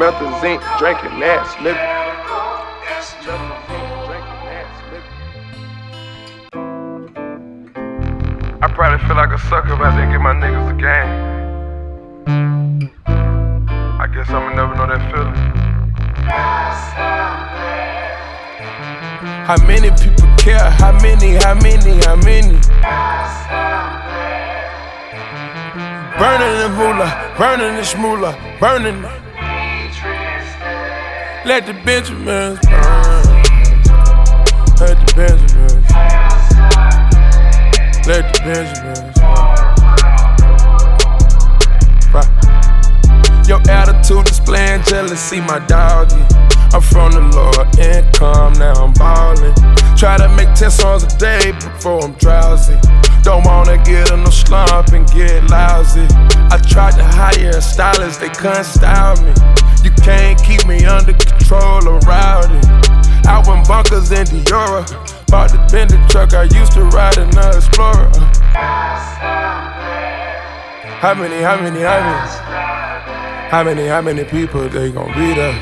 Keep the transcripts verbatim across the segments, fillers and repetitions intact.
Promethazine, drinking ass nigga. I probably feel like a sucker if I didn't give my niggas a game. I guess I'ma never know that feeling. How many people care? How many, how many, how many? Burning the moolah, burning the shmoolah, burning it. Let the Benjamins burn. Let the Benjamins. Let the Benjamins burn. Your attitude displaying jealousy, my doggy. I'm from the lower income, now I'm ballin'. Try to make ten songs a day before I'm drowsy. Don't wanna get in no slump and get lousy. I tried to hire a stylist, they couldn't style me. You can't keep me under control or rowdy. Out in bunkers in Diora, bought the Bentley truck, I used to ride in the Explorer. How many, how many, how many? How many, how many people they gon' be there?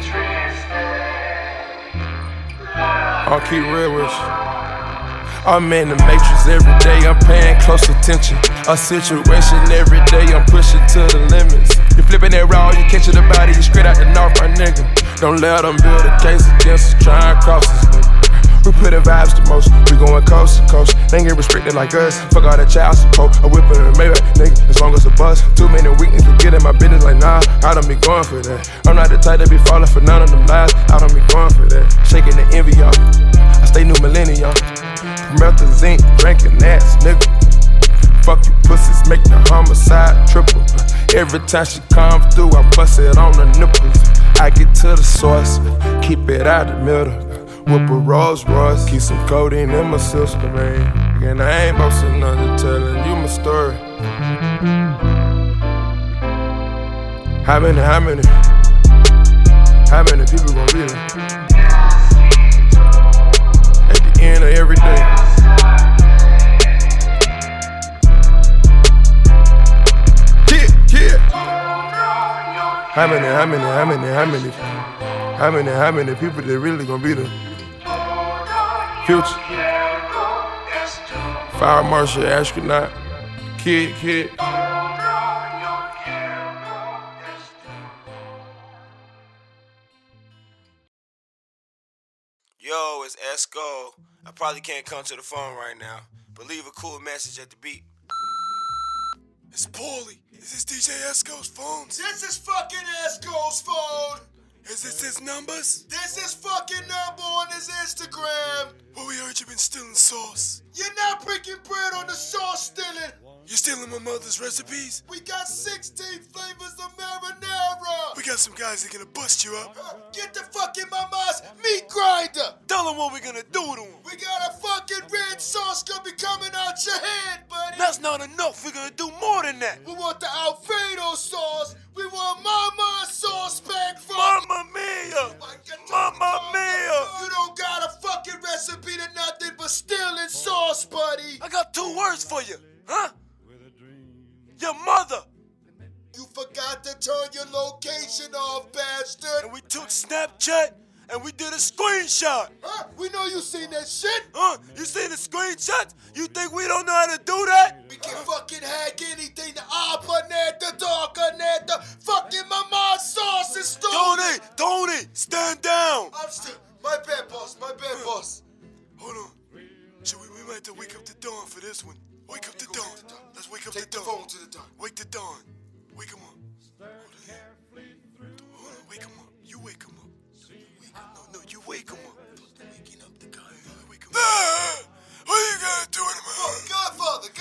I'll keep real with you. I'm in the matrix every day, I'm paying close attention. A situation every day, I'm pushing to the limits. You flipping that raw, you catching the body, you straight out the north, my nigga. Don't let them build a case against us, try and cross us, nigga. We put the vibes to most, we going coast to coast. They ain't get restricted like us, fuck all that child support. I'm whipping a Maybach, nigga, as long as a bus. Too many weaknesses to get in my business, like nah, I don't be going for that. I'm not the type that be falling for none of them lies, I don't be going for that. Shaking the envy off, I stay new millennium. Promethazine, drinking ass nigga. Fuck you pussies, make the homicide triple. Every time she come through, I bust it on the nipples. I get to the source, keep it out the middle. Whip a Rolls Royce, keep some codeine in my system, man. And I ain't boasting nothing, telling you my story. How many, how many? How many people gon' be there? At the end of every day. How many, how many, how many, how many, how many, how many people that really gonna be there? Future, Fire Marshal, astronaut, kid, kid. Yo, it's Esco. I probably can't come to the phone right now, but leave a cool message at the beat. It's Paulie. Is this D J Esco's phone? This is fucking Esco's phone. Is this his numbers? This is fucking number on his Instagram. Well, we heard you been stealing sauce. You're not breaking bread on the sauce stealing. You stealing my mother's recipes? We got sixteen flavors of marinara. We got some guys that gonna bust you up. Uh, get the fucking mama's meat grinder. Tell them what we gonna do to them. We got a fucking red sauce gonna be coming out your head, buddy. That's not enough. We're gonna do more than that. We want the Alfredo sauce. We want Mama's sauce back from Mamma mia! Mamma mia! You don't got a fucking recipe to nothing but stealing sauce, buddy. I got two words for you, huh? Your mother. You forgot to turn your location off, bastard. And we took Snapchat and we did a screenshot. Huh? We know you seen that shit. Huh? You seen the screenshots? You think we don't know how to do that? We can fucking hack anything. The ARPANET, the DARKANET, the fucking Mama's sauce is stolen. Tony, Tony, stand down. I'm still, my bad, boss, my bad, boss. Hold on. Should we, we might have to wake up the dawn for this one. Wake up the dawn. Let's wake up Take the dawn. the phone to the dawn. Wake the dawn. Wake him up. Hold on, wake him up. You wake him up. No, no, you wake him up. Waking up the guy. Wake him up. Ah, what are you gonna do in a minute? Godfather,